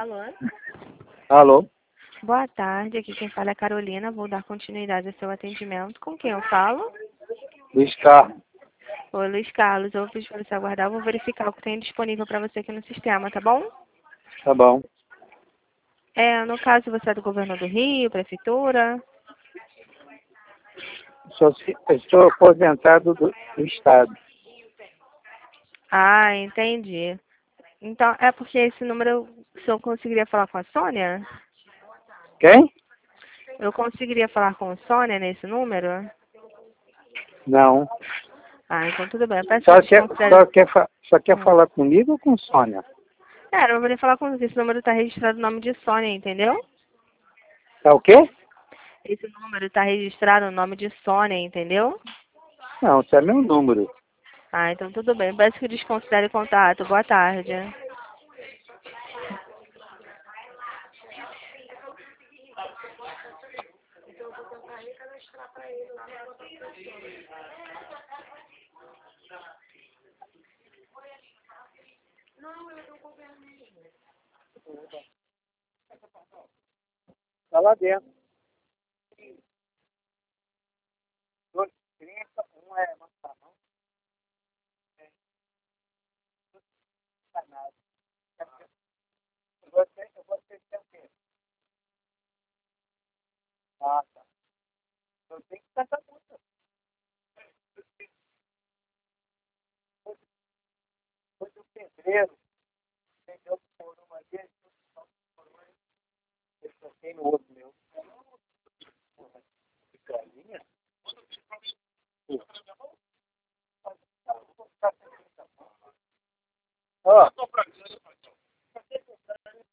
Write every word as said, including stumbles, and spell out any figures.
Alô? Alô? Boa tarde, aqui quem fala é a Carolina. Vou dar continuidade ao seu atendimento. Com quem eu falo? Luiz Carlos. Oi, Luiz Carlos. Eu vou pedir para você aguardar. Eu vou verificar o que tem disponível para você aqui no sistema, tá bom? Tá bom. É, no caso, você é do governo do Rio, prefeitura? Sou, estou aposentado do, do Estado. Ah, entendi. Então, é porque esse número, se eu conseguiria falar com a Sônia? Quem? Eu conseguiria falar com a Sônia nesse número? Não. Ah, então tudo bem. Eu peço Só que quer, desconsidere... só quer, fa- só quer Hum. falar comigo ou com Sônia? É, eu vou poder falar com você. Esse número está registrado o nome de Sônia, entendeu? Tá o quê? Esse número está registrado o nome de Sônia, entendeu? Não, esse é meu número. Ah, então tudo bem. Peço que desconsidere o contato. Boa tarde. Tá lá dentro. Dois, trinta, um é macarrão. Não tá nada. Você, você tem o quê? Ah, tá. Eu tenho que cantar música. Foi do pedreiro. Entendeu? Por uma vez, eu toquei no outro meu. Galinha? Ó.